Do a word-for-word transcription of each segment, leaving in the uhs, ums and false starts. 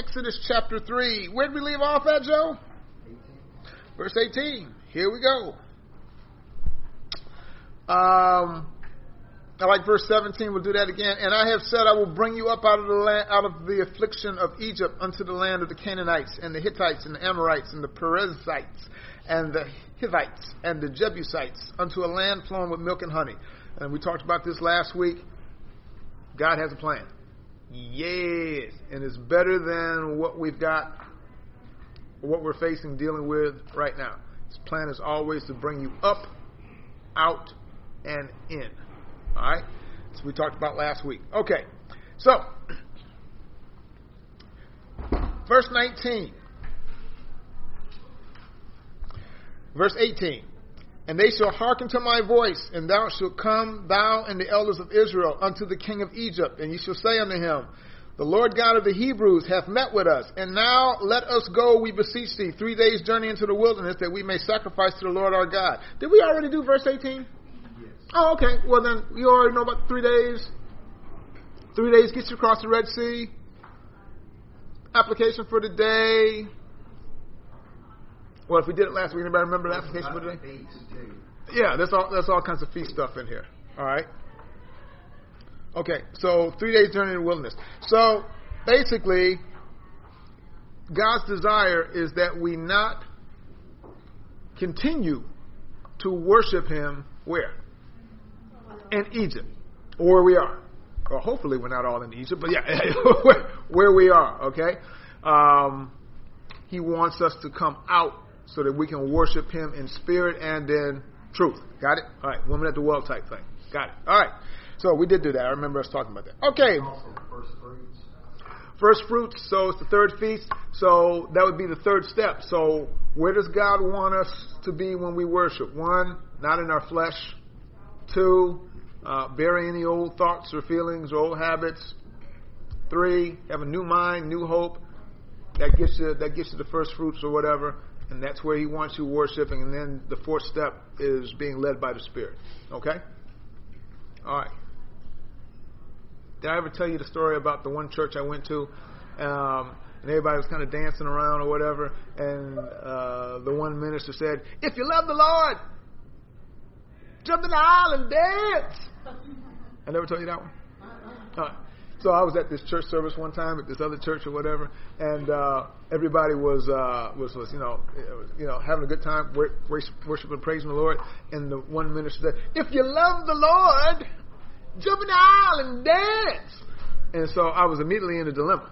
Exodus chapter three. Where did we leave off at, Joe? eighteen. Verse eighteen. Here we go. Um, I like verse seventeen. We'll do that again. And I have said, I will bring you up out of the land, out of the affliction of Egypt, unto the land of the Canaanites and the Hittites and the Amorites and the Perizzites and the Hivites and the Jebusites, unto a land flowing with milk and honey. And we talked about this last week. God has a plan. Yes. And it's better than what we've got, what we're facing, dealing with right now. His plan is always to bring you up, out, and in. All right? So we talked about last week. Okay. So, verse nineteen. Verse eighteen. And they shall hearken to my voice, and thou shalt come, thou and the elders of Israel, unto the king of Egypt, and ye shall say unto him, the Lord God of the Hebrews hath met with us, and now let us go, we beseech thee, three days' journey into the wilderness, that we may sacrifice to the Lord our God. Did we already do verse eighteen? Yes. Oh, okay. Well, then, you already know about three days. Three days gets you across the Red Sea. Application for the day. Well, if we did it last week, anybody remember the application for the day? Yeah, there's all, there's all kinds of feast stuff in here. All right? Okay, so three days journey in the wilderness. So, basically, God's desire is that we not continue to worship Him where? In Egypt. Or where we are. Or hopefully we're not all in Egypt, but yeah, where, where we are, okay? Um, he wants us to come out so that we can worship Him in spirit and in truth. Got it? All right, woman at the well type thing. Got it. All right. So we did do that. I remember us talking about that. Okay. Also, first fruits. First fruits. So it's the third feast. So that would be the third step. So where does God want us to be when we worship? One, not in our flesh. Two, uh, bury any old thoughts or feelings or old habits. Three, have a new mind, new hope. That gets you. That gets you the first fruits or whatever. And that's where He wants you worshiping. And then the fourth step is being led by the Spirit. Okay? All right. Did I ever tell you the story about the one church I went to? Um, and everybody was kind of dancing around or whatever. And uh, the one minister said, if you love the Lord, jump in the aisle and dance. I never told you that one? All right. So I was at this church service one time at this other church or whatever, and uh, everybody was uh, was was you know you know having a good time, worshiping, praising the Lord. And the one minister said, "If you love the Lord, jump in the aisle and dance." And so I was immediately in a dilemma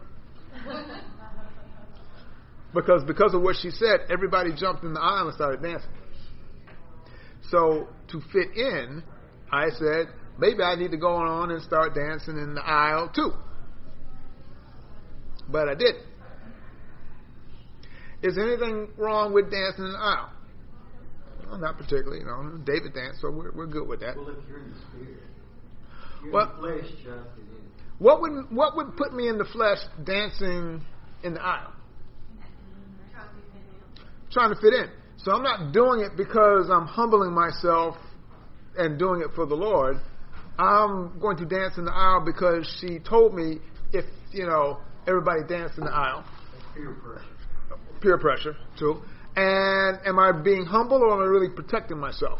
because because of what she said, everybody jumped in the aisle and started dancing. So to fit in, I said, maybe I need to go on and start dancing in the aisle too. But I didn't. Is there anything wrong with dancing in the aisle? Well, not particularly. You know, David danced, so we're we're good with that. Well, if you're in the spirit, you're well, in the flesh, just in. What would what would put me in the flesh dancing in the aisle? Trying to fit in. So I'm not doing it because I'm humbling myself and doing it for the Lord. I'm going to dance in the aisle because she told me if, you know, everybody danced in the aisle. Peer pressure. Peer pressure, too. And am I being humble or am I really protecting myself?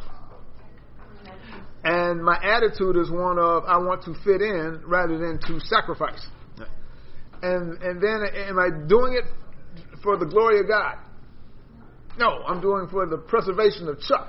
And my attitude is one of I want to fit in rather than to sacrifice. And and then am I doing it for the glory of God? No, I'm doing it for the preservation of Chuck.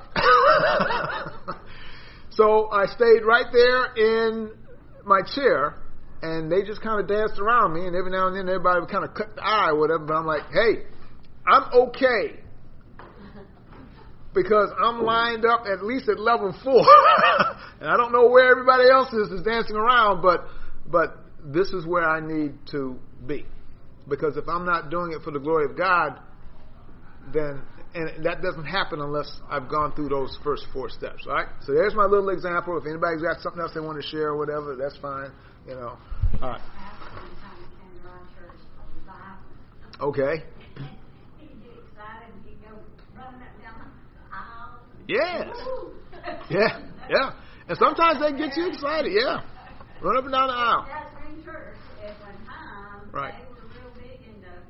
So I stayed right there in my chair, and they just kind of danced around me, and every now and then everybody would kind of cut the eye or whatever, but I'm like, hey, I'm okay. Because I'm lined up at least at level four. And I don't know where everybody else is, is dancing around, but but this is where I need to be. Because if I'm not doing it for the glory of God, then, and that doesn't happen unless I've gone through those first four steps, all right? So there's my little example. If anybody's got something else they want to share or whatever, that's fine, you know. All right. Okay. Yes. Yeah, yeah. And sometimes they get you excited, yeah. Run up and down the aisle. That same church at one time, right. they were real big into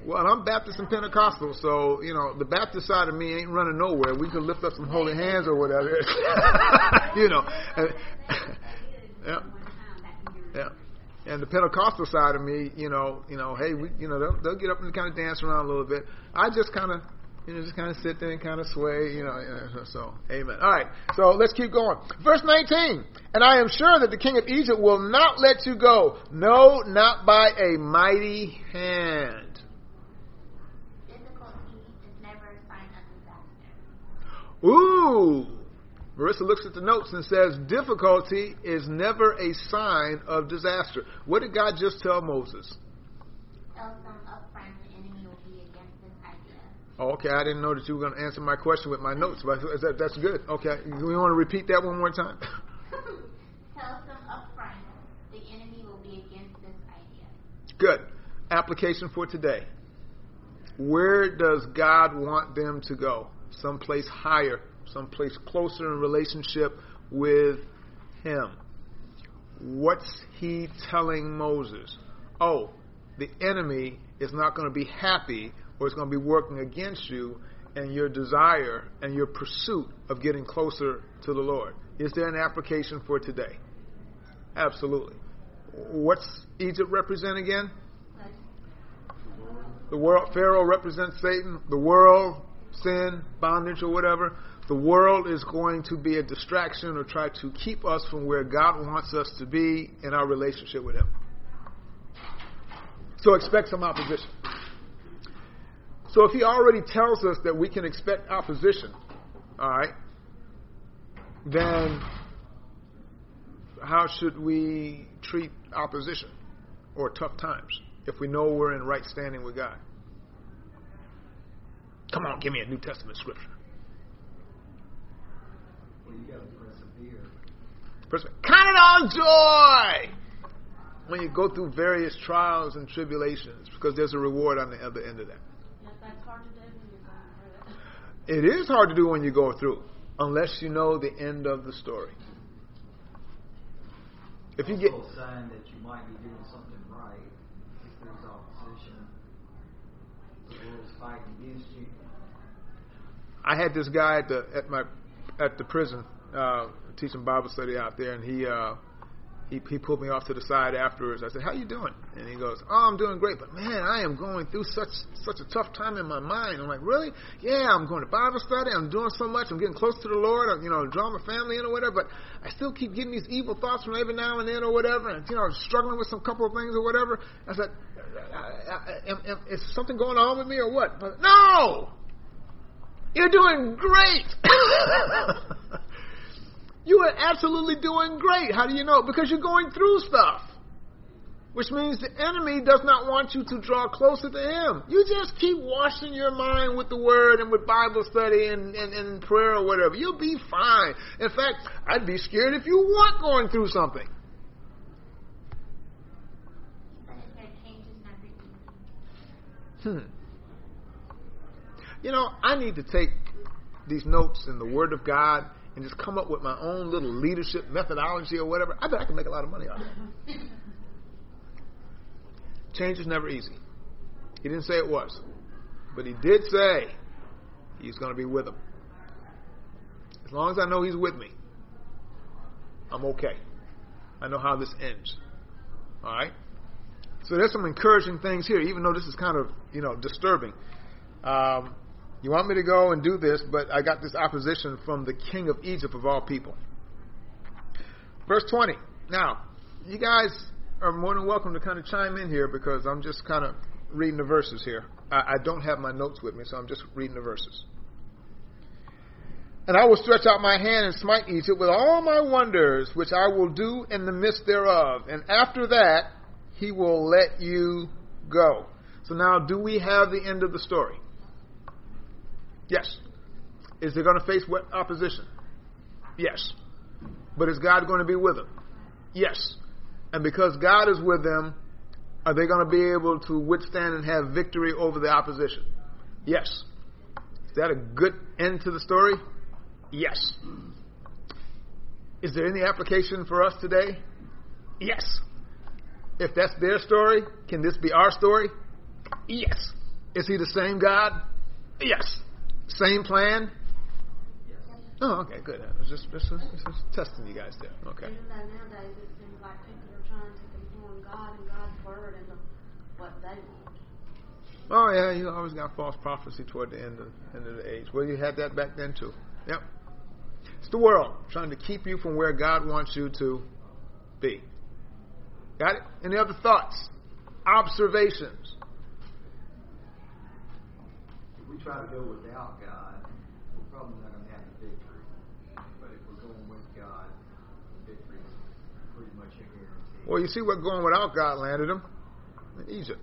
Well, I'm Baptist and Pentecostal, so, you know, the Baptist side of me ain't running nowhere. We could lift up some holy hands or whatever. You know. And, yeah. Yeah. And the Pentecostal side of me, you know, you know, hey, we, you know, they'll, they'll get up and kind of dance around a little bit. I just kind of, you know, just kind of sit there and kind of sway, you know, you know, so, amen. All right, so let's keep going. Verse nineteen, and I am sure that the king of Egypt will not let you go, no, not by a mighty hand. Ooh! Marissa looks at the notes and says, difficulty is never a sign of disaster. What did God just tell Moses? Tell some upfront the enemy will be against this idea. Oh, okay, I didn't know that you were going to answer my question with my notes, but that, that's good. Okay, we want to repeat that one more time? Tell some upfront the enemy will be against this idea. Good. Application for today. Where does God want them to go? Someplace higher, someplace closer in relationship with Him. What's He telling Moses? Oh, the enemy is not going to be happy, or it's going to be working against you and your desire and your pursuit of getting closer to the Lord. Is there an application for today? Absolutely. What's Egypt represent again? The world. Pharaoh represents Satan. The world, sin, bondage, or whatever. The world is going to be a distraction or try to keep us from where God wants us to be in our relationship with Him. So expect some opposition. So if He already tells us that we can expect opposition, all right, then how should we treat opposition or tough times if we know we're in right standing with God? Come on, give me a New Testament scripture. Well, you got to persevere. Persevere. Count it all joy when you go through various trials and tribulations, because there's a reward on the other end of that. Yes, that's hard to do when you're going through it. It is hard to do when you go through, unless you know the end of the story. If you get also a sign that you might be doing something right, if there's opposition, the world's fighting against you. I had this guy at the at my at the prison uh, teaching Bible study out there, and he uh, he he pulled me off to the side afterwards. I said, "How you doing?" And he goes, "Oh, I'm doing great, but man, I am going through such such a tough time in my mind." I'm like, "Really? Yeah, I'm going to Bible study. I'm doing so much. I'm getting close to the Lord. I'm, you know, drawing my family in or whatever. But I still keep getting these evil thoughts from every now and then or whatever. And you know, struggling with some couple of things or whatever." I said, I, I, am, am, "Is something going on with me or what?" But, no. You're doing great. You are absolutely doing great. How do you know? Because you're going through stuff. Which means the enemy does not want you to draw closer to him. You just keep washing your mind with the Word and with Bible study and, and, and prayer or whatever. You'll be fine. In fact, I'd be scared if you weren't going through something. Hmm. You know, I need to take these notes in the Word of God and just come up with my own little leadership methodology or whatever. I bet I can make a lot of money out of it. Change is never easy. He didn't say it was. But He did say He's going to be with them. As long as I know He's with me, I'm okay. I know how this ends. All right? So there's some encouraging things here, even though this is kind of, you know, disturbing. Um, you want me to go and do this, but I got this opposition from the king of Egypt of all people. Verse twenty. Now, you guys are more than welcome to kind of chime in here because I'm just kind of reading the verses here. I, I don't have my notes with me, so I'm just reading the verses. And I will stretch out my hand and smite Egypt with all my wonders, which I will do in the midst thereof. And after that, He will let you go. So now, do we have the end of the story? Yes. Is they going to face what opposition? Yes. But is God going to be with them? Yes. And because God is with them, are they going to be able to withstand and have victory over the opposition? Yes. Is that a good end to the story? Yes. Is there any application for us today? Yes. If that's their story, can this be our story? Yes. Is he the same God? Yes. Same plan? Yes. Oh, okay, good. I was just, just, just, just testing you guys there. Okay. Even though nowadays it seems like people are trying to conform God and God's word into what they want. Oh, yeah, you always got false prophecy toward the end of, end of the age. Well, you had that back then, too. Yep. It's the world trying to keep you from where God wants you to be. Got it? Any other thoughts? Observations? If we try to go without God, we're probably not going to have the victory. But if we're going with God, the victory is pretty much a guarantee. Well, you see what going without God landed them in Egypt.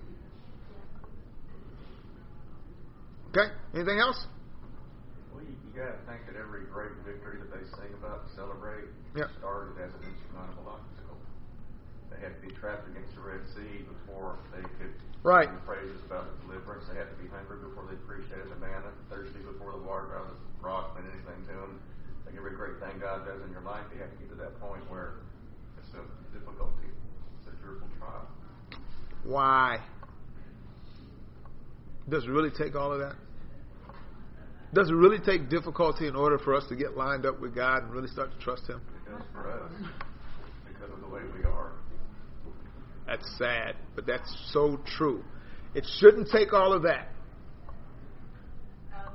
Okay. Anything else? Well, you, you got to think that every great victory that they sing about and celebrate Yep. started as an insurmountable obstacle. They had to be trapped against the Red Sea before they could Right. sing the praises about the deliverance. They had to be hungry before they appreciated the manna, thirsty before the water out of the rock meant anything to them. Like every great thing God does in your life, you have to get to that point where it's a difficulty, it's a fearful trial. Why? Does it really take all of that? Does it really take difficulty in order for us to get lined up with God and really start to trust Him? It does for us because of the way we are. That's sad, but that's so true. It shouldn't take all of that. Over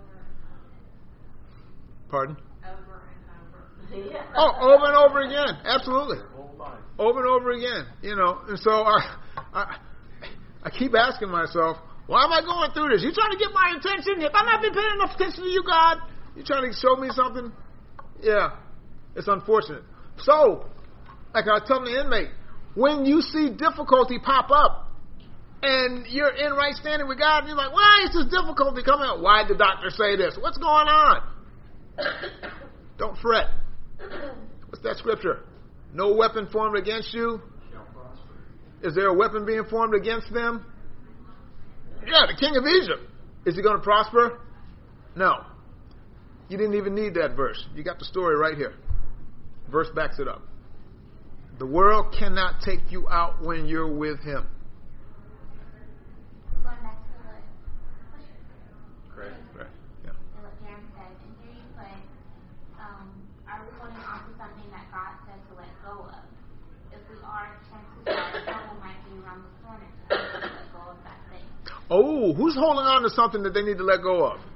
Pardon? and over and over. Yeah. Oh, over and over again. Absolutely. Their whole life. Over and over again. You know, and so I, I, I keep asking myself, why am I going through this? You trying to get my attention? Have I not been paying enough attention to you, God? You trying to show me something? Yeah, it's unfortunate. So, like I tell the inmate, when you see difficulty pop up and you're in right standing with God and you're like, why is this difficulty coming up? Why did the doctor say this? What's going on? Don't fret. What's that scripture? No weapon formed against you. Shall prosper. Is there a weapon being formed against them? Yeah, the king of Egypt. Is he going to prosper? No. You didn't even need that verse. You got the story right here. Verse backs it up. The world cannot take you out when you're with him. Going back to what Correct. Right. Yeah. what Jeremy said, and here you put, um, are we holding on to something that God said to let go of? If we are, chances are the devil might be around the corner to let go of that thing. Oh, who's holding on to something that they need to let go of?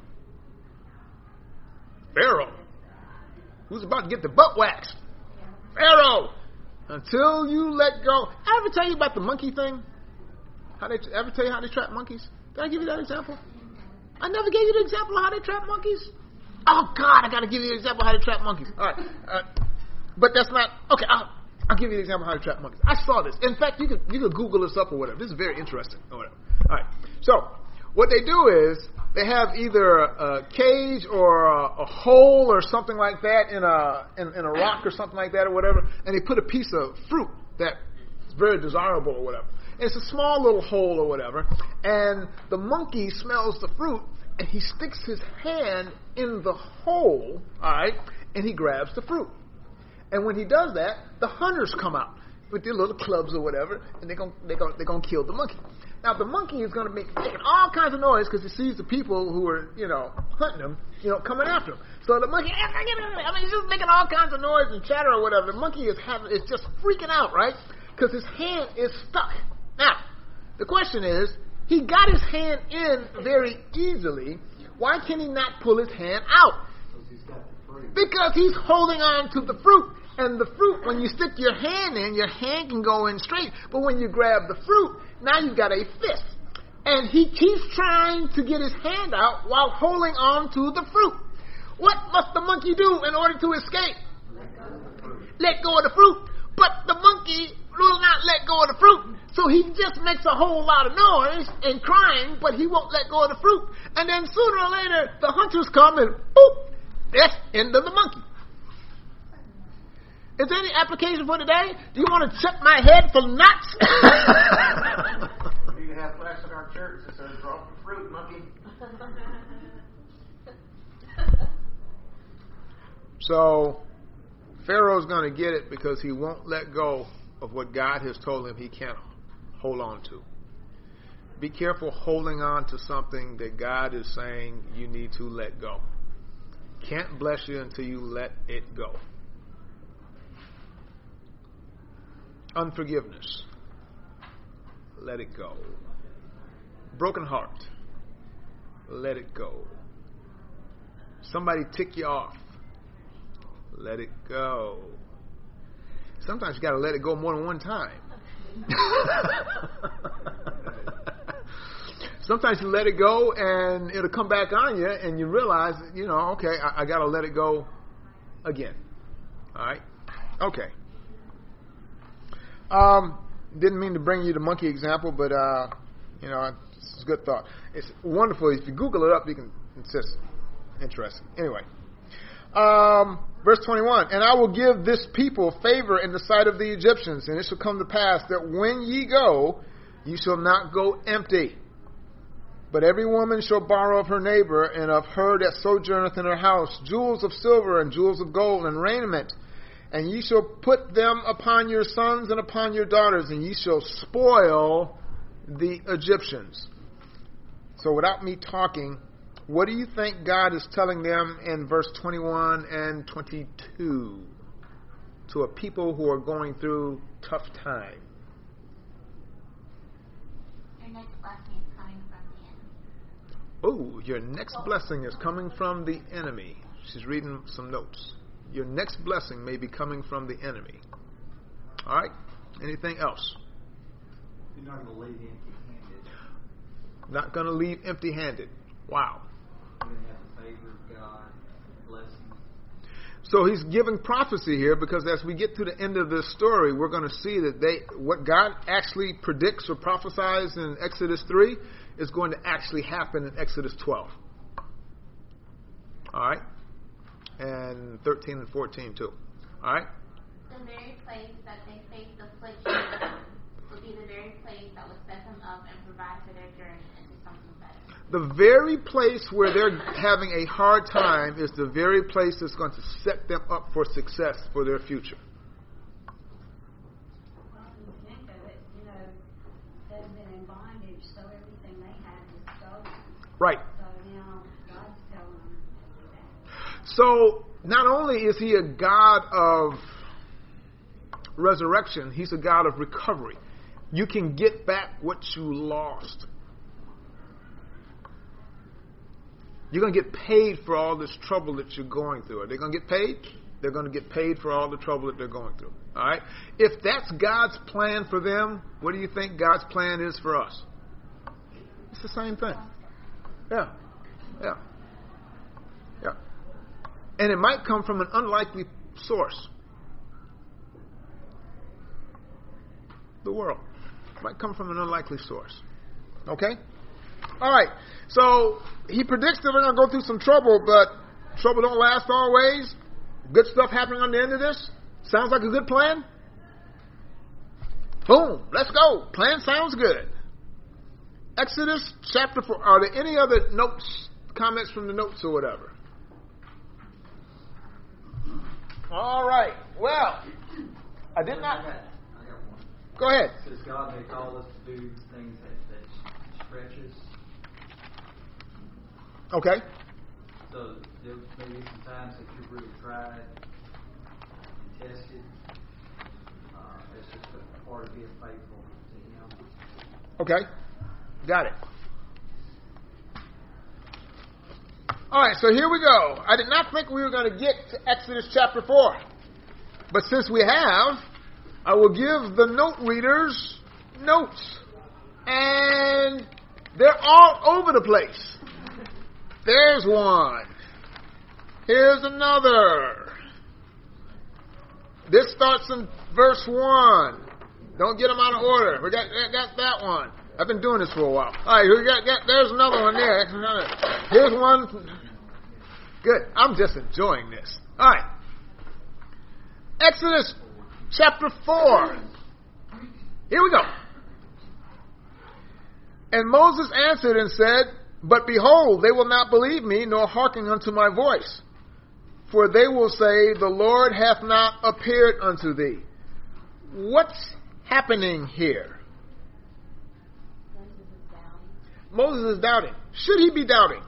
Pharaoh. Who's about to get the butt waxed? Pharaoh. Until you let go. I ever tell you about the monkey thing? How they ever tell you how they trap monkeys? Did I give you that example? I never gave you the example of how they trap monkeys. Oh God, I got to give you an example of how they trap monkeys. All right, uh, but that's not okay. I'll, I'll give you an example of how to trap monkeys. I saw this. In fact, you could you could Google this up or whatever. This is very interesting. Or whatever. All right. So what they do is they have either a cage or a, a hole or something like that in a in, in a rock or something like that or whatever, and they put a piece of fruit that's very desirable or whatever. And it's a small little hole or whatever, and the monkey smells the fruit and he sticks his hand in the hole, all right, and he grabs the fruit. And when he does that, the hunters come out with their little clubs or whatever, and they're going they're going they're going to kill the monkey. Now, the monkey is going to be making all kinds of noise because he sees the people who are, you know, hunting him, you know, coming after him. So the monkey, I mean, he's just making all kinds of noise and chatter or whatever. The monkey is having, is just freaking out, right? Because his hand is stuck. Now, the question is, he got his hand in very easily. Why can he not pull his hand out? Because he's got the fruit. Because he's holding on to the fruit. And the fruit, when you stick your hand in, your hand can go in straight. But when you grab the fruit, now you've got a fist. And he keeps trying to get his hand out while holding on to the fruit. What must the monkey do in order to escape? Let go of the fruit. But the monkey will not let go of the fruit. So he just makes a whole lot of noise and crying, but he won't let go of the fruit. And then sooner or later, the hunters come and boop, that's the end of the monkey. Is there any application for today? Do you want to check my head for nuts? We can have flags in our church that says "Drop the fruit, monkey." So Pharaoh's going to get it because he won't let go of what God has told him he can't hold on to. Be careful holding on to something that God is saying you need to let go. Can't bless you until you let it go. Unforgiveness. Let it go. Broken heart. Let it go. Somebody tick you off. Let it go. Sometimes you got to let it go more than one time. Sometimes you let it go and it'll come back on you and you realize, you know, okay, I, I got to let it go again. All right? Okay. Um, didn't mean to bring you the monkey example, but, uh, you know, it's a good thought. It's wonderful. If you Google it up, you can, it's just interesting. Anyway. Um, verse twenty-one, and I will give this people favor in the sight of the Egyptians, and it shall come to pass that when ye go, ye shall not go empty. But every woman shall borrow of her neighbor, and of her that sojourneth in her house, jewels of silver and jewels of gold and raiment. And ye shall put them upon your sons and upon your daughters, and ye shall spoil the Egyptians. So without me talking, what do you think God is telling them in verse twenty-one and twenty-two to a people who are going through tough time? Your next blessing is coming from the enemy. Oh, your next blessing is coming from the enemy. She's reading some notes. Your next blessing may be coming from the enemy. All right? Anything else? You're not going to leave empty-handed. Not going to leave empty-handed. Wow. You're going to have the favor of God, blessing. So he's giving prophecy here because as we get to the end of this story, we're going to see that they what God actually predicts or prophesies in Exodus three is going to actually happen in Exodus twelve. All right? And thirteen and fourteen too. All right? The very place that they faced affliction will be the very place that will set them up and provide for their journey into something better. The very place where they're having a hard time is the very place that's going to set them up for success for their future. Well, when you think of it, you know, they've been in bondage, so everything they had was stolen. Right. So now God's telling them to do that. So not only is he a God of resurrection, he's a God of recovery. You can get back what you lost. You're going to get paid for all this trouble that you're going through. Are they going to get paid? They're going to get paid for all the trouble that they're going through. All right? If that's God's plan for them, what do you think God's plan is for us? It's the same thing. Yeah. Yeah. Yeah. And it might come from an unlikely source. The world. It might come from an unlikely source. Okay? All right. So he predicts that we're going to go through some trouble, but trouble don't last always. Good stuff happening on the end of this. Sounds like a good plan. Boom. Let's go. Plan sounds good. Exodus chapter four. Are there any other notes, comments from the notes or whatever? All right. Well, I did not. I got, I got one. Go ahead. It says God may call us to do things that, that stretch us. Okay. So there may be some times that you've really tried and tested. Uh, it's just a part of being faithful to Him. Okay. Got it. All right, so here we go. I did not think we were going to get to Exodus chapter four. But since we have, I will give the note readers notes. And they're all over the place. There's one. Here's another. This starts in verse one. Don't get them out of order. We got, got that one. I've been doing this for a while. All right, we got, got there's another one there. Here's one. Good. I'm just enjoying this. All right. Exodus chapter four. Here we go. And Moses answered and said, but behold, they will not believe me, nor hearken unto my voice. For they will say, the Lord hath not appeared unto thee. What's happening here? Moses is doubting Moses is doubting. Should he be doubting?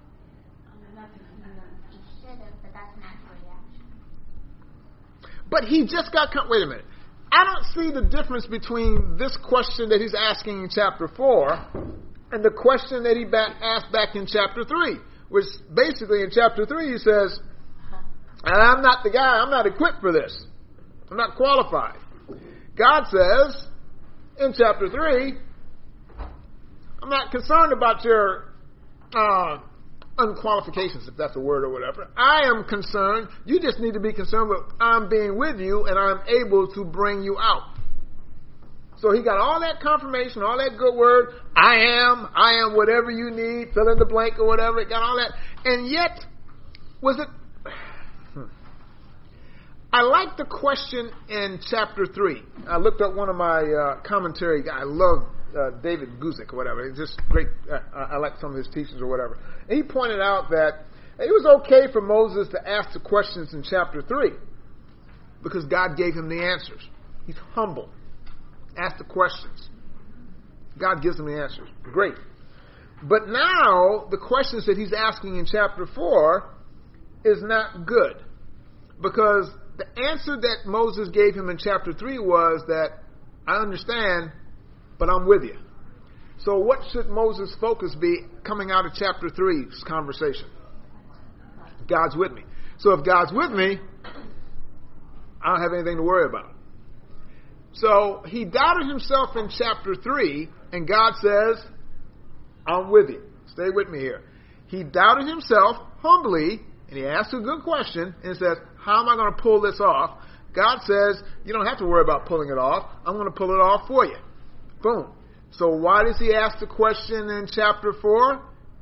He should have, but that's natural reaction. But he just got, con- wait a minute. I don't see the difference between this question that he's asking in chapter four and the question that he back, asked back in chapter three, which basically in chapter three he says, I'm not the guy, I'm not equipped for this. I'm not qualified. God says in chapter three, I'm not concerned about your uh, unqualifications, if that's a word or whatever. I am concerned. You just need to be concerned with I'm being with you and I'm able to bring you out. So he got all that confirmation, all that good word. I am, I am whatever you need, fill in the blank or whatever. It got all that. And yet, was it... Hmm. I like the question in chapter three. I looked up one of my uh, commentary guys. I love uh, David Guzik or whatever. It's just great. Uh, I like some of his teachings or whatever. And he pointed out that it was okay for Moses to ask the questions in chapter three because God gave him the answers. He's humble. Ask the questions. God gives him the answers. Great. But now the questions that he's asking in chapter four is not good because the answer that Moses gave him in chapter three was that I understand, but I'm with you. So what should Moses' focus be coming out of chapter three's conversation? God's with me. So if God's with me, I don't have anything to worry about. So he doubted himself in chapter three, and God says, I'm with you. Stay with me here. He doubted himself humbly, and he asked a good question, and says, how am I going to pull this off? God says, you don't have to worry about pulling it off. I'm going to pull it off for you. Boom. So why does he ask the question in chapter four?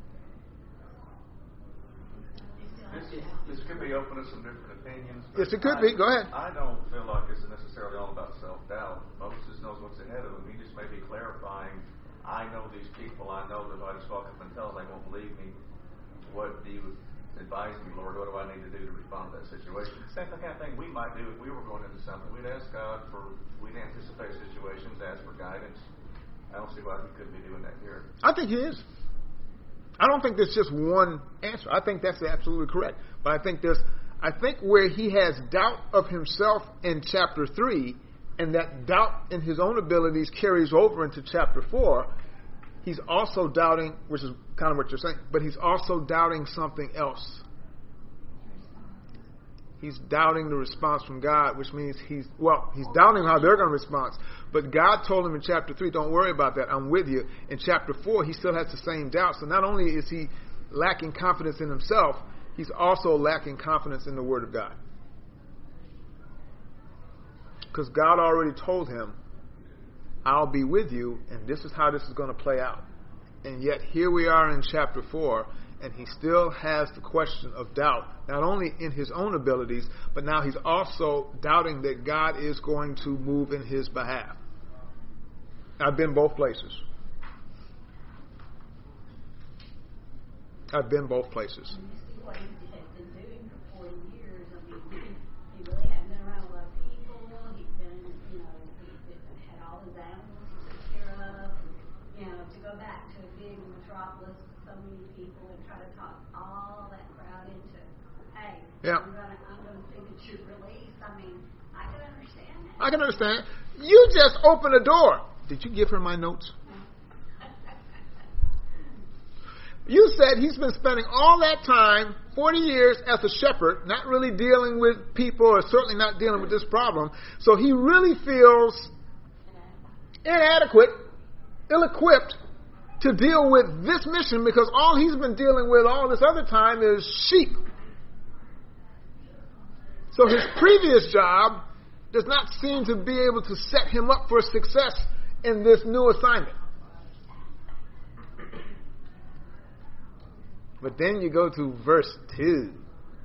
This, this could be open to some different opinions. Yes, it could I, be. Go ahead. I don't feel like it's necessarily all about self-doubt. Moses knows what's ahead of him. He just may be clarifying, I know these people. I know that if I just walk up and tell them, they won't believe me. What do you advise me, Lord? What do I need to do to respond to that situation? Same kind of thing we might do if we were going into something. We'd ask God for, we'd anticipate situations, ask for guidance. I don't see why he couldn't be doing that here. I think he is. I don't think there's just one answer. I think that's absolutely correct. But I think there's, I think where he has doubt of himself in chapter three, and that doubt in his own abilities carries over into chapter four, he's also doubting, which is kind of what you're saying, but he's also doubting something else. He's doubting the response from God, which means he's, well, he's doubting how they're going to respond. But God told him in chapter three, don't worry about that, I'm with you. In chapter four, he still has the same doubt. So not only is he lacking confidence in himself, he's also lacking confidence in the Word of God. Because God already told him, I'll be with you, and this is how this is going to play out. And yet here we are in chapter four, and he still has the question of doubt, not only in his own abilities, but now he's also doubting that God is going to move in his behalf. I've been both places. I've been both places. And you see what he had been doing for forty years. I mean, he, he really hadn't been around a lot of people. He'd been, you know, he had all his animals to take care of. You know, to go back to a big metropolis with so many people and try to talk all that crowd into, hey, Yeah. I'm gonna, I'm gonna think that you're released. I mean, I can understand that. I can understand. You just opened a door. Did you give her my notes? You said he's been spending all that time, forty years as a shepherd, not really dealing with people or certainly not dealing with this problem. So he really feels inadequate, ill-equipped to deal with this mission because all he's been dealing with all this other time is sheep. So his previous job does not seem to be able to set him up for success in this new assignment. But then you go to verse two.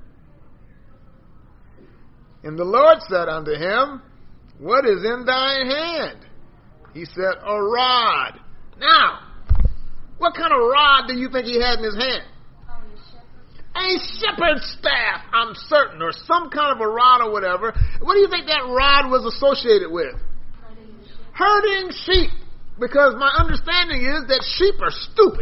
And the Lord said unto him, what is in thine hand? He said, a rod. Now, what kind of rod do you think he had in his hand? A shepherd's staff, I'm certain, or some kind of a rod or whatever. What do you think that rod was associated with? Herding sheep. Because my understanding is that sheep are stupid.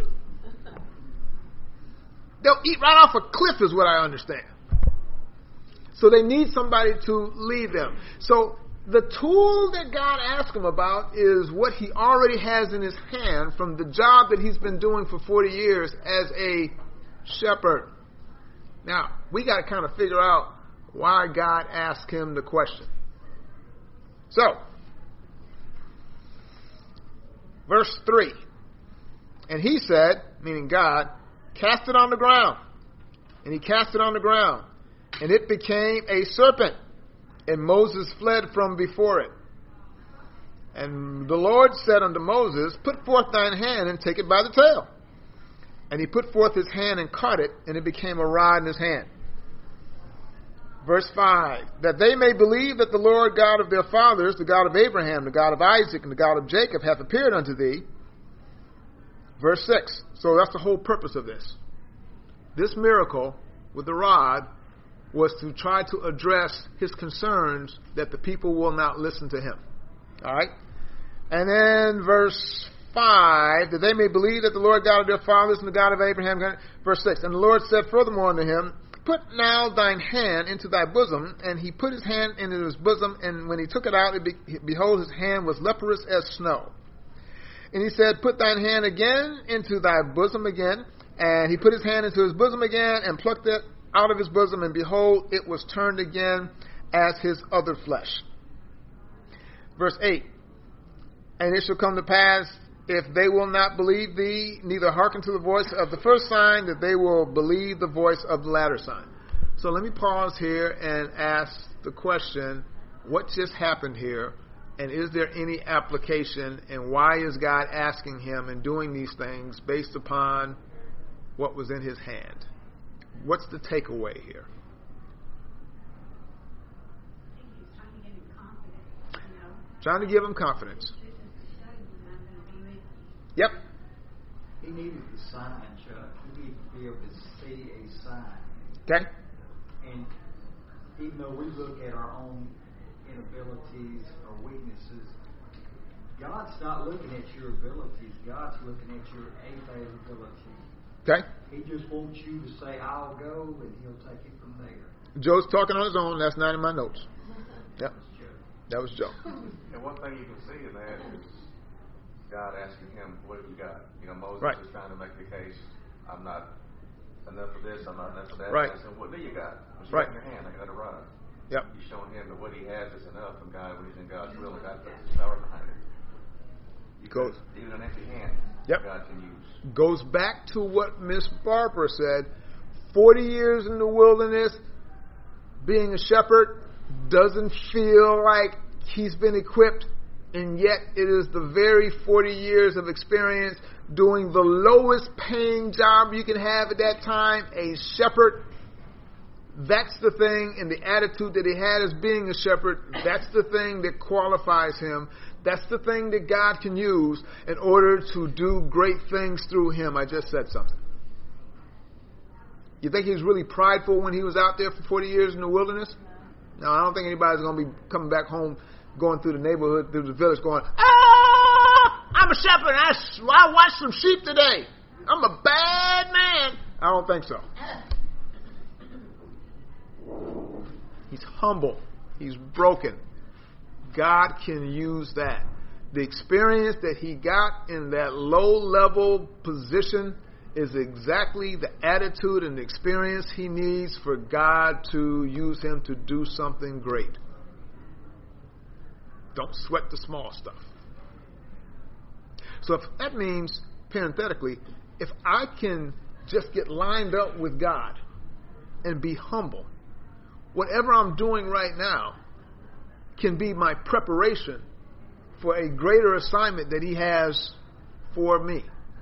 They'll eat right off a cliff is what I understand. So they need somebody to lead them. So the tool that God asked him about is what he already has in his hand from the job that he's been doing for forty years as a shepherd. Now, we got to kind of figure out why God asked him the question. So, verse three. And he said, meaning God, cast it on the ground. And he cast it on the ground. And it became a serpent. And Moses fled from before it. And the Lord said unto Moses, put forth thine hand and take it by the tail. And he put forth his hand and caught it, and it became a rod in his hand. Verse five, that they may believe that the Lord God of their fathers, the God of Abraham, the God of Isaac, and the God of Jacob hath appeared unto thee. Verse six, so that's the whole purpose of this. This miracle with the rod was to try to address his concerns that the people will not listen to him. All right? And then verse five, that they may believe that the Lord God of their fathers and the God of Abraham. Verse six, and the Lord said furthermore unto him, put now thine hand into thy bosom. And he put his hand into his bosom, and when he took it out, it be, behold, his hand was leprous as snow. And he said, put thine hand again into thy bosom again. And he put his hand into his bosom again, and plucked it out of his bosom, and behold, it was turned again as his other flesh. Verse eight, and it shall come to pass, if they will not believe thee, neither hearken to the voice of the first sign, that they will believe the voice of the latter sign. So let me pause here and ask the question, what just happened here? And is there any application? And why is God asking him and doing these things based upon what was in his hand? What's the takeaway here? I think he's trying to give him confidence, you know. Trying to give him confidence. This is to show you that I'm going to be with you. Yep. He needed the sign, Chuck. He needed to be able to see a sign. Okay. And even though we look at our own inabilities or weaknesses, God's not looking at your abilities. God's looking at your availability. Okay. He just wants you to say, I'll go, and he'll take it from there. Joe's talking on his own. That's not in my notes. Yep. That was Joe. And one thing you can see in that is God asking him, what have you got? You know, Moses Right. is trying to make the case, I'm not enough of this, I'm not enough of that. Right. I said, what do you got? What's Right. in your hand? I got a rod. Yep. You're showing him that what he has is enough, and God, when he's in God's will, God puts his power behind it. You Goes. could, even an empty hand, Yep. God can use. Goes back to what Miss Barbara said. forty years in the wilderness, being a shepherd, doesn't feel like he's been equipped, and yet it is the very forty years of experience doing the lowest paying job you can have at that time, a shepherd. That's the thing, and the attitude that he had as being a shepherd, that's the thing that qualifies him. That's the thing that God can use in order to do great things through him. I just said something. You think he was really prideful when he was out there for forty years in the wilderness? No, I don't think anybody's going to be coming back home, going through the neighborhood, through the village, going, ah, I'm a shepherd, I, I watched some sheep today. I'm a bad man. I don't think so. He's humble. He's broken. God can use that. The experience that he got in that low-level position is exactly the attitude and the experience he needs for God to use him to do something great. Don't sweat the small stuff. So if that means, parenthetically, if I can just get lined up with God and be humble, whatever I'm doing right now can be my preparation for a greater assignment that he has for me.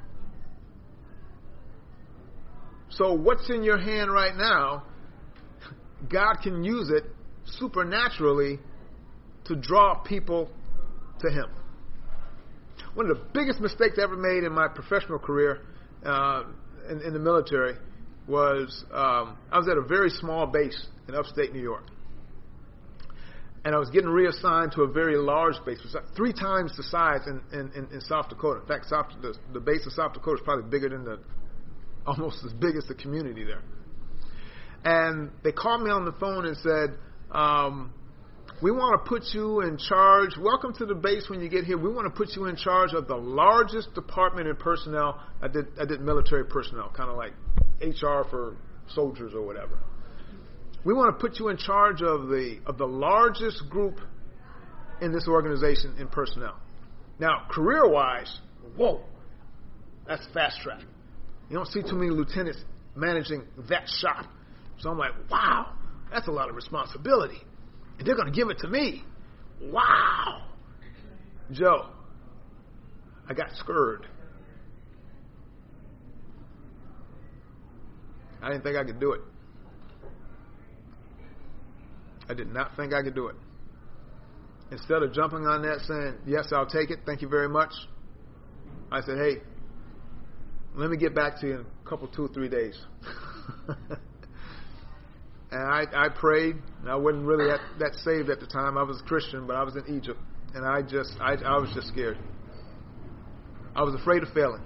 So what's in your hand right now, God can use it supernaturally to draw people to him. One of the biggest mistakes I ever made in my professional career uh, in, in the military was um, I was at a very small base in upstate New York. and I was getting reassigned to a very large base. It was like three times the size in, in, in, in South Dakota. In fact, South, the, the base of South Dakota is probably bigger than the, almost as big as the community there. And they called me on the phone and said, um, we want to put you in charge. Welcome to the base when you get here. We want to put you in charge of the largest department in personnel. I did, I did military personnel, kind of like H R for soldiers or whatever. We want to put you in charge of the of the largest group in this organization in personnel. Now, career-wise, whoa, that's fast track. You don't see too many lieutenants managing that shop. So I'm like, wow, that's a lot of responsibility. And they're going to give it to me. Wow. Joe, I got scared. I didn't think I could do it. I did not think I could do it. Instead of jumping on that saying, yes, I'll take it, thank you very much, I said, hey, let me get back to you in a couple, two, three days. And I, I prayed, and I wasn't really that, that saved at the time. I was a Christian, but I was in Egypt, and I just, I, I was just scared. I was afraid of failing.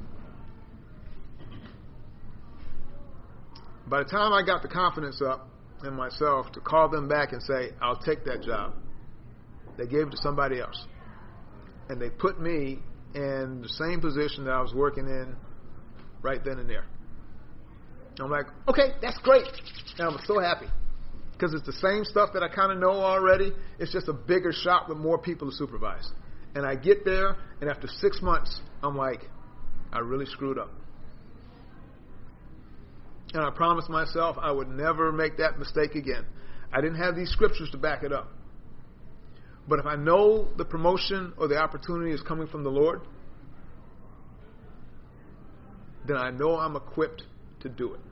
By the time I got the confidence up in myself to call them back and say, I'll take that job, they gave it to somebody else. And they put me in the same position that I was working in right then and there. I'm like, okay, that's great. And I was so happy because it's the same stuff that I kind of know already. It's just a bigger shop with more people to supervise. And I get there, and after six months, I'm like, I really screwed up. And I promised myself I would never make that mistake again. I didn't have these scriptures to back it up. But if I know the promotion or the opportunity is coming from the Lord, then I know I'm equipped to do it.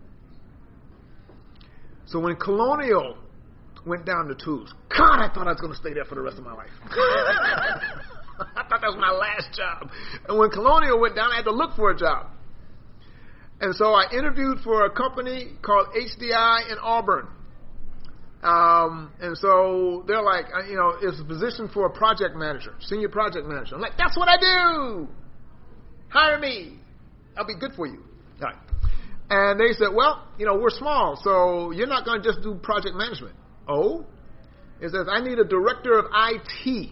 So when Colonial went down the tubes, God, I thought I was going to stay there for the rest of my life. I thought that was my last job. And when Colonial went down, I had to look for a job. And so I interviewed for a company called H D I in Auburn. Um, and so they're like, you know, it's a position for a project manager, senior project manager. I'm like, that's what I do. Hire me. I'll be good for you. All right. And they said, well, you know, we're small, so you're not going to just do project management. Oh? It says, I need a director of I T.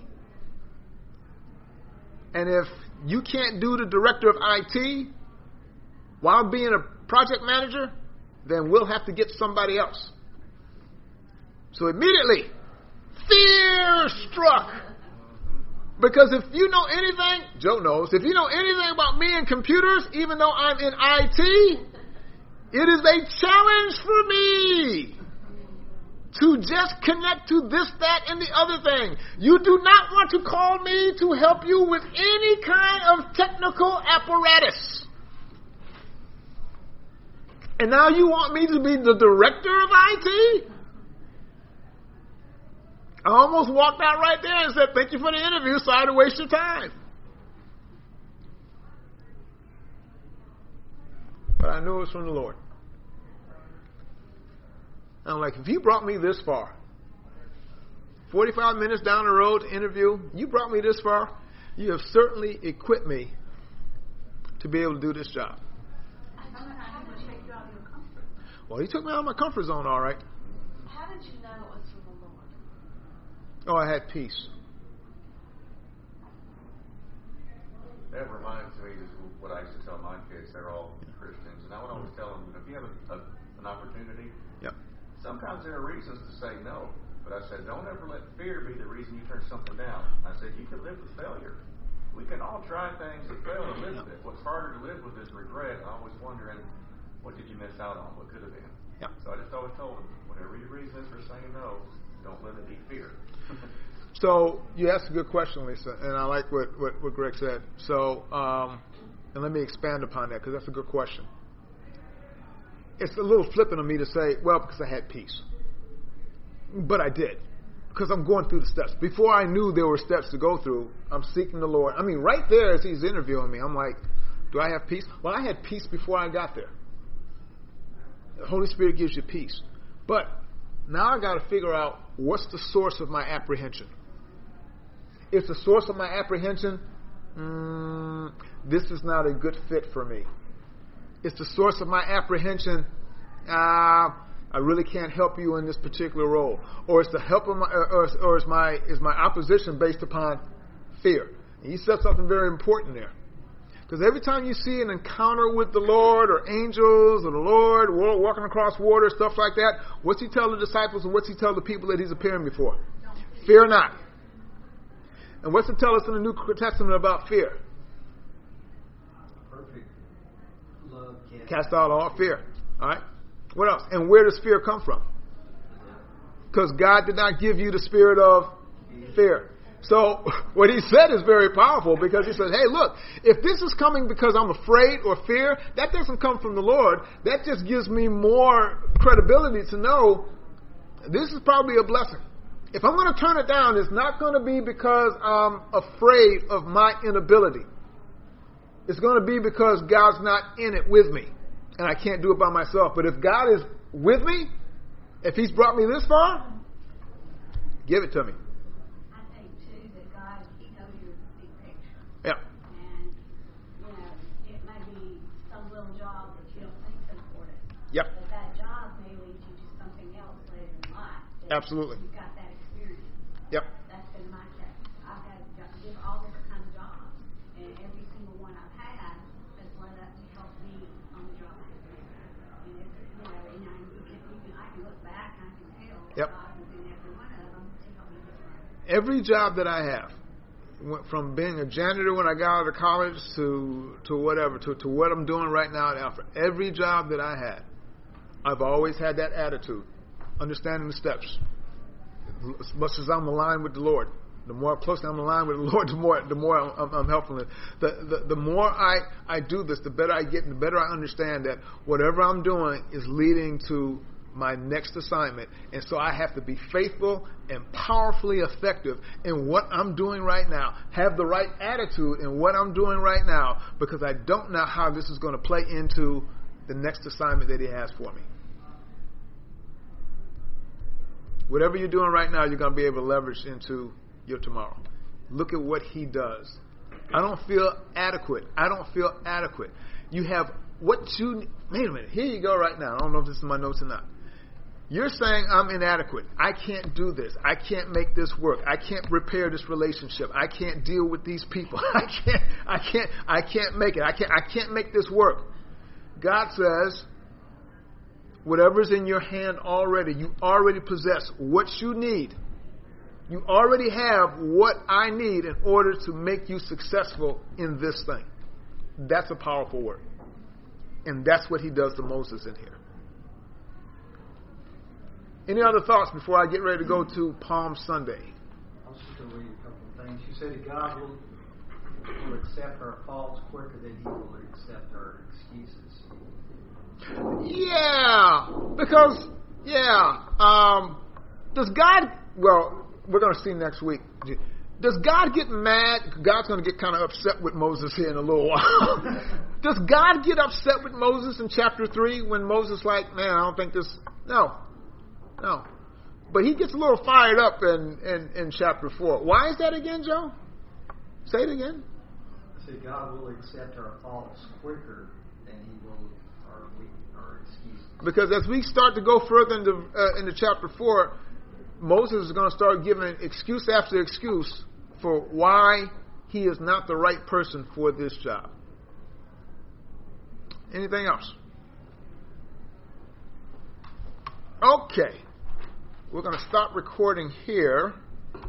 And if you can't do the director of I T while being a project manager, then we'll have to get somebody else. So immediately, fear struck. Because if you know anything, Joe knows, if you know anything about me and computers, even though I'm in I T, it is a challenge for me to just connect to this, that, and the other thing. You do not want to call me to help you with any kind of technical apparatus. And now you want me to be the director of I T? I almost walked out right there and said, thank you for the interview, sorry to waste your time. But I knew it was from the Lord. I'm like, if you brought me this far, forty-five minutes down the road to interview, you brought me this far, you have certainly equipped me to be able to do this job. Well, he took me out of my comfort zone, all right. How did you know it was from the Lord? Oh, I had peace. That reminds me of what I used to tell my kids. They're all Christians. And I would always tell them, if you have a, a, an opportunity, yep. sometimes there are reasons to say no. But I said, don't ever let fear be the reason you turn something down. I said, you can live with failure. We can all try things that fail and live with it. What's harder to live with is regret. I'm always wondering, what did you miss out on? What could have been? Yep. So I just always told them, whatever your reason is for saying no, don't let it be fear. So you asked a good question, Lisa, and I like what, what, what Greg said. So, um, and let me expand upon that because that's a good question. It's a little flippant of me to say, well, because I had peace. But I did. Because I'm going through the steps. Before I knew there were steps to go through, I'm seeking the Lord. I mean, right there as he's interviewing me, I'm like, do I have peace? Well, I had peace before I got there. The Holy Spirit gives you peace. But Now I got to figure out what's the source of my apprehension. If the source of my apprehension, mm, this is not a good fit for me. It's the source of my apprehension, uh, I really can't help you in this particular role. Or it's the help of my, or, or is my is my opposition based upon fear. And he said something very important there. Because every time you see an encounter with the Lord or angels or the Lord walking across water, stuff like that, what's he tell the disciples and what's he tell the people that he's appearing before? Fear not. And what's it tell us in the New Testament about fear? Perfect love cast, Cast out all fear. All right? What else? And where does fear come from? Because God did not give you the spirit of fear. So what he said is very powerful, because he said, hey, look, if this is coming because I'm afraid or fear, that doesn't come from the Lord. That just gives me more credibility to know this is probably a blessing. If I'm going to turn it down, it's not going to be because I'm afraid of my inability. It's going to be because God's not in it with me, and I can't do it by myself. But if God is with me, if he's brought me this far, give it to me. I think, too, that God, he knows your big picture. Yeah. And, you know, it may be some little job that you don't think is important. Yep. But that job may lead you to something else later in life. that Absolutely. You've got that experience. Yep. That's been my case. I've had to give all different kinds of jobs. And every single one I've had has led up to help me on the job I'm doing. And if, you know, and I, if you can, I can look back and I can tell Yep. God was in every one of them to help me get right. Every job that I have, went from being a janitor when I got out of college to to whatever, to, to what I'm doing right now at Alfred, every job that I had, I've always had that attitude, understanding the steps. As much as I'm aligned with the Lord, the more closely I'm aligned with the Lord, the more the more I'm, I'm helpful. The, the the more I, I do this, the better I get, and the better I understand that whatever I'm doing is leading to my next assignment. And so I have to be faithful and powerfully effective in what I'm doing right now. Have the right attitude in what I'm doing right now, because I don't know how this is going to play into the next assignment that he has for me. Whatever you're doing right now, you're going to be able to leverage into your tomorrow. Look at what he does. I don't feel adequate. I don't feel adequate. You have what you... Wait a minute. Here you go right now. I don't know if this is my notes or not. You're saying I'm inadequate. I can't do this. I can't make this work. I can't repair this relationship. I can't deal with these people. I can't. I can't. I can't make it. I can't. I can't make this work. God says, whatever's in your hand already, you already possess what you need. You already have what I need in order to make you successful in this thing. That's a powerful word. And that's what he does to Moses in here. Any other thoughts before I get ready to go to Palm Sunday? I was just going to read a couple of things. You said that God will, will accept our faults quicker than he will accept our excuses. Yeah, because, yeah, um, does God, well, we're going to see next week. Does God get mad? God's going to get kind of upset with Moses here in a little while. Does God get upset with Moses in chapter three when Moses like, man, I don't think this, no, no. But he gets a little fired up in, in, in chapter four. Why is that again, Joe? Say it again. I said God will accept our faults quicker than he will our, our excuses. Because as we start to go further into, uh, into chapter four, Moses is going to start giving excuse after excuse for why he is not the right person for this job. Anything else? Okay. We're going to stop recording here.